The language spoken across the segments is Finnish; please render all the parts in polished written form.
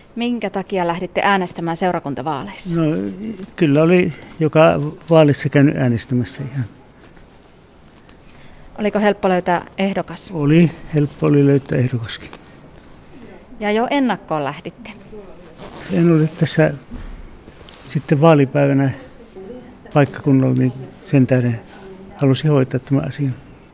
Minkä takia lähditte äänestämään seurakuntavaaleissa? No kyllä oli joka vaalissa käynyt äänestämässä ihan. Oliko helppo löytää ehdokas? Helppo oli löytää ehdokaskin. Ja jo ennakkoon lähditte? En ole tässä sitten vaalipäivänä paikkakunnalla, niin sen tähden halusin hoitaa tämän asian.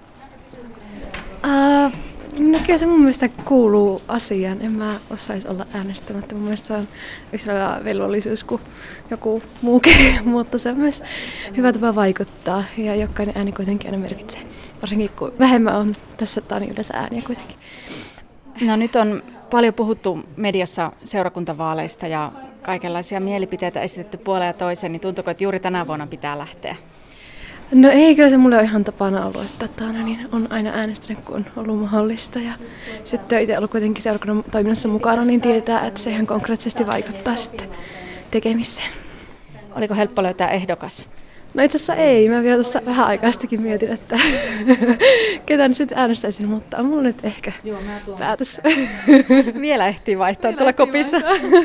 No kyllä se mun mielestä kuuluu asiaan. En mä osaisi olla äänestämättä. Mun mielestä se on yksi velvollisuus kuin joku muukin, mutta se on myös hyvä tapa vaikuttaa. Ja jokainen ääni kuitenkin aina merkitsee. Varsinkin kun vähemmän on tässä niin yleensä ääniä kuitenkin. No nyt on paljon puhuttu mediassa seurakuntavaaleista ja kaikenlaisia mielipiteitä esitetty puoleen ja toiseen, niin tuntuuko, että juuri tänä vuonna pitää lähteä? No ei, kyllä se mulle on ihan tapana ollut, että on aina äänestänyt, kun on ollut mahdollista. Ja sitten itse ollut kuitenkin seurakunnan toiminnassa mukana, niin tietää, että se ihan konkreettisesti vaikuttaa sitten tekemiseen. Oliko helppo löytää ehdokas? No itse asiassa ei. Mä vielä tuossa vähän aikaistakin mietin, että ketä nyt sitten äänestäisin, mutta on mulla nyt ehkä päätös. Vielä ehtii vaihtaa tuolla kopissa.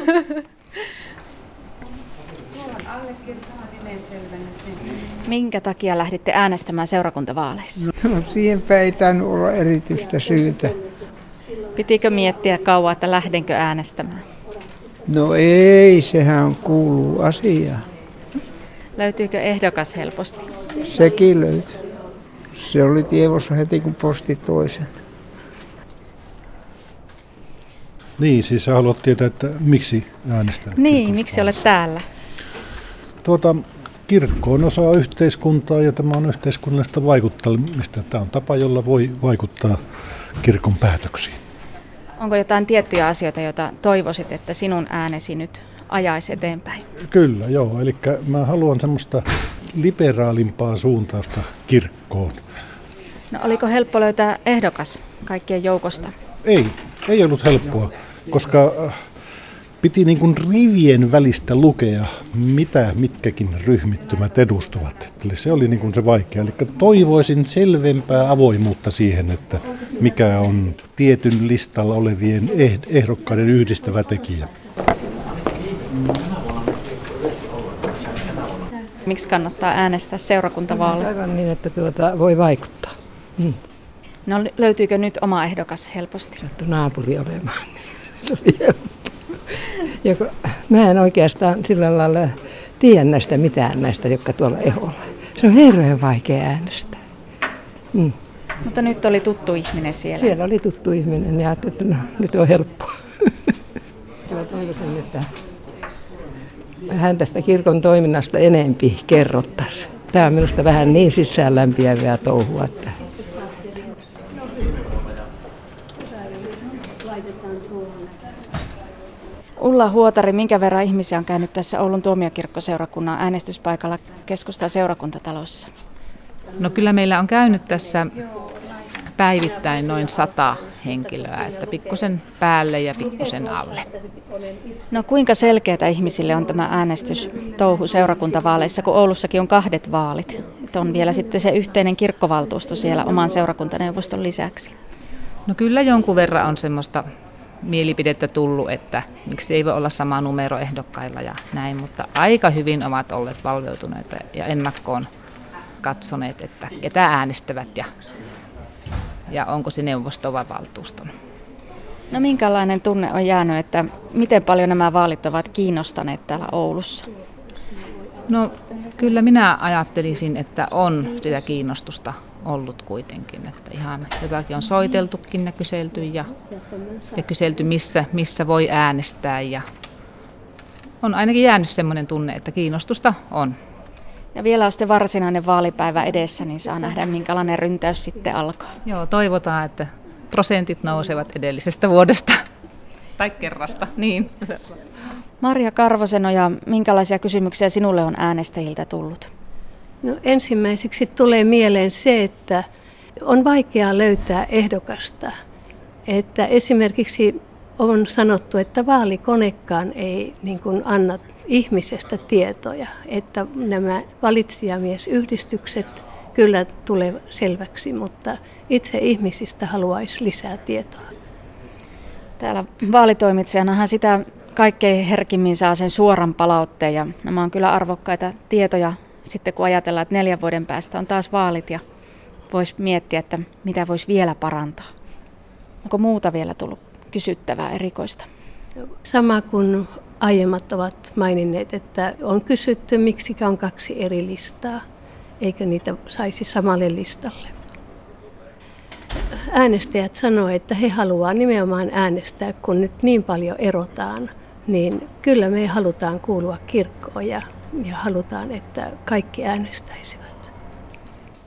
Minkä takia lähditte äänestämään seurakuntavaaleissa? No siihenpä ei tainnut olla erityistä syytä. Pitikö miettiä kauan, että lähdenkö äänestämään? No ei, sehän kuuluu asiaan. Löytyykö ehdokas helposti? Sekin löytyi. Se oli tiedossa heti, kun posti toisen. Niin, siis sä haluat tietää, että miksi äänestän? Niin, miksi olet täällä? Kirkko on osa yhteiskuntaa ja tämä on yhteiskunnallista vaikuttamista. Tämä on tapa, jolla voi vaikuttaa kirkon päätöksiin. Onko jotain tiettyjä asioita, joita toivoisit, että sinun äänesi nyt ajaisi eteenpäin? Kyllä, joo. Eli mä haluan semmoista liberaalimpaa suuntausta kirkkoon. No oliko helppo löytää ehdokas kaikkien joukosta? Ei ollut helppoa, koska piti niin kuin rivien välistä lukea, mitä mitkäkin ryhmittymät edustavat. Eli se oli niin kuin se vaikea. Eli toivoisin selvempää avoimuutta siihen, että mikä on tietyn listalla olevien ehdokkaiden yhdistävä tekijä. Miksi kannattaa äänestää seurakuntavaaleissa? Aivan niin, että voi vaikuttaa. No löytyykö nyt oma ehdokas helposti? Sattui naapuri olemaan. Se oli helppo. Mä en oikeastaan sillä lailla tiedä mitään näistä, jotka tuolla eholla. Se on hirveän vaikea äänestää. Mutta nyt oli tuttu ihminen siellä. Siellä oli tuttu ihminen ja ajattelin, että nyt on helppoa. Toivoisin, että vähän tästä kirkon toiminnasta enempi kerrottaisiin. Tämä on minusta vähän niin sisäänlämpiävää touhua. Että Ulla Huotari, minkä verran ihmisiä on käynyt tässä Oulun tuomiokirkkoseurakunnan äänestyspaikalla Keskustan seurakuntatalossa? No kyllä meillä on käynyt tässä päivittäin noin 100 henkilöä, että pikkusen päälle ja pikkusen alle. No kuinka selkeätä ihmisille on tämä äänestystouhu seurakuntavaaleissa, kun Oulussakin on 2 vaalit? Että on vielä sitten se yhteinen kirkkovaltuusto siellä oman seurakuntaneuvoston lisäksi. No kyllä jonkun verran on semmoista mielipidettä tullut, että miksi ei voi olla sama numero ehdokkailla ja näin, mutta aika hyvin ovat olleet valveutuneita ja ennakkoon katsoneet, että ketä äänestävät ja onko se neuvosto vai valtuuston. No minkälainen tunne on jäänyt, että miten paljon nämä vaalit ovat kiinnostaneet täällä Oulussa? No kyllä minä ajattelisin, että on sitä kiinnostusta ollut kuitenkin, että ihan jotakin on soiteltukin ja kyselty missä voi äänestää ja on ainakin jäänyt semmoinen tunne, että kiinnostusta on. Ja vielä on sitten varsinainen vaalipäivä edessä, niin saa nähdä minkälainen ryntäys sitten alkaa. Joo, toivotaan, että prosentit nousevat edellisestä vuodesta tai kerrasta, niin. Marja Karvosenoja, minkälaisia kysymyksiä sinulle on äänestäjiltä tullut? No ensimmäiseksi tulee mieleen se, että on vaikeaa löytää ehdokasta. Että esimerkiksi on sanottu, että vaalikonekaan ei niin kuin anna ihmisestä tietoja, että nämä valitsijamiesyhdistykset kyllä tulee selväksi, mutta itse ihmisistä haluaisi lisää tietoa. Täällä vaalitoimitsijanahan sitä kaikkein herkimmin saa sen suoran palautteen ja nämä on kyllä arvokkaita tietoja sitten kun ajatellaan, että 4 vuoden päästä on taas vaalit ja voisi miettiä, että mitä voisi vielä parantaa. Onko muuta vielä tullut kysyttävää erikoista? Sama kuin aiemmat ovat maininneet, että on kysytty, miksi on 2 eri listaa, eikä niitä saisi samalle listalle. Äänestäjät sanoo, että he haluaa nimenomaan äänestää, kun nyt niin paljon erotaan, niin kyllä me halutaan kuulua kirkkoon ja halutaan, että kaikki äänestäisivät.